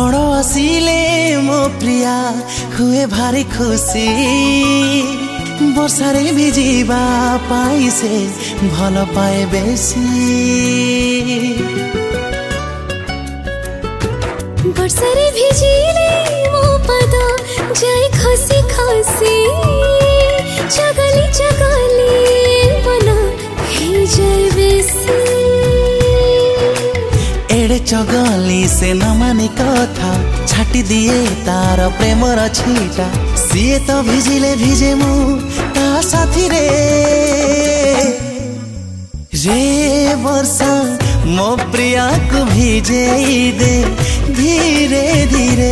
बड़ आसिले मो प्रिया हुए भारी खुशी वर्षारे भिजिबा पाई से भल पाए बेसी वर्षारे भिजिले मो पद जाए खसी खसी चगली चगली मन हे जाए बेसी एड़े चगली से न मानी कथा छाटी दिए तार प्रेमर छीटा सीए तो भिजिले भिजे मु ता साथी रे वर्षा मो प्रिया को भिजे दे धीरे धीरे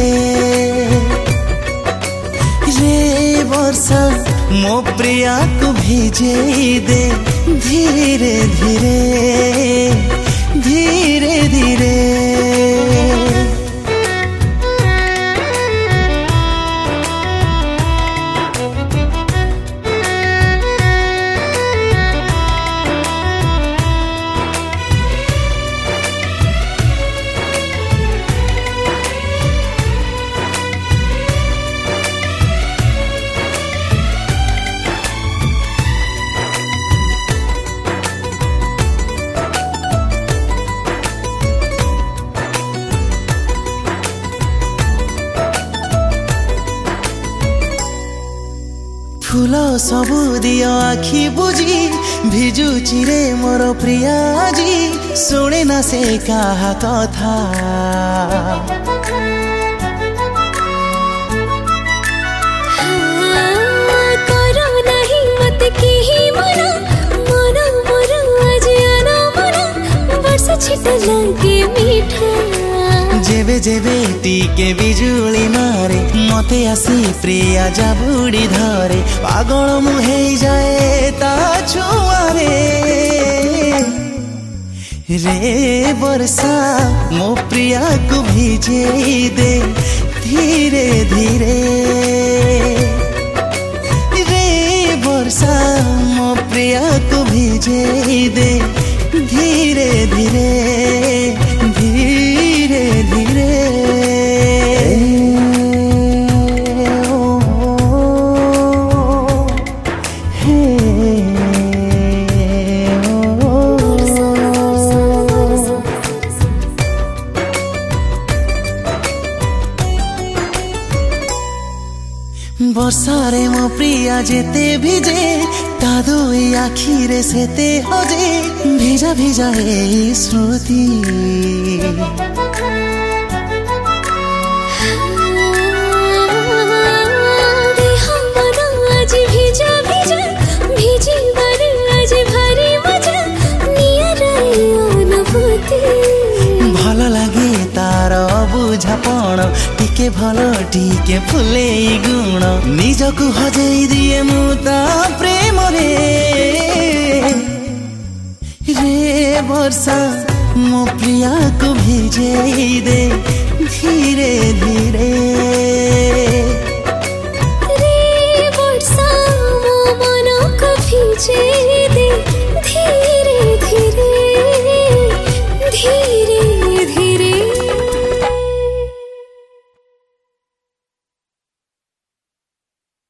रे वर्षा मो प्रिया को भिजे दे धीरे धीरे धीरे धीरे फूल सबु दियो आखि बुझी भिजु चिरे मोर प्रिया जी सुने ना से कहा कथा करो नहीं मत केही मना मना मोर आज आना मना वर्षा छिट लगे मीठा जेबे जेबे टीके बिजुली मारे मते आसी प्रिया जाबुड़ी धरे पागल मुहे जाए ता छुआरे रे वर्षा मो प्रिया को भिजे दे धीरे धीरे रे वर्षा मो प्रिया को भिजे दे धीरे धीरे धीरे धीरे वर्षारे मो प्रिया जेते भिजे ता दुई आखिरे सेते हजे भिजा भिजा हे स्मृति देह मन आज भिजा भिजा भिजी बर आज भारी मजा नियर अनुभूति भल लागे तार बुझापण टिके भल टिके फुले गुण निजकु हजेई दिए मु ता प्रेम रे वर्षा मो प्रिया को भिजे दे धीरे धीरे रे वर्षा मो मन को भिजे दे धीरे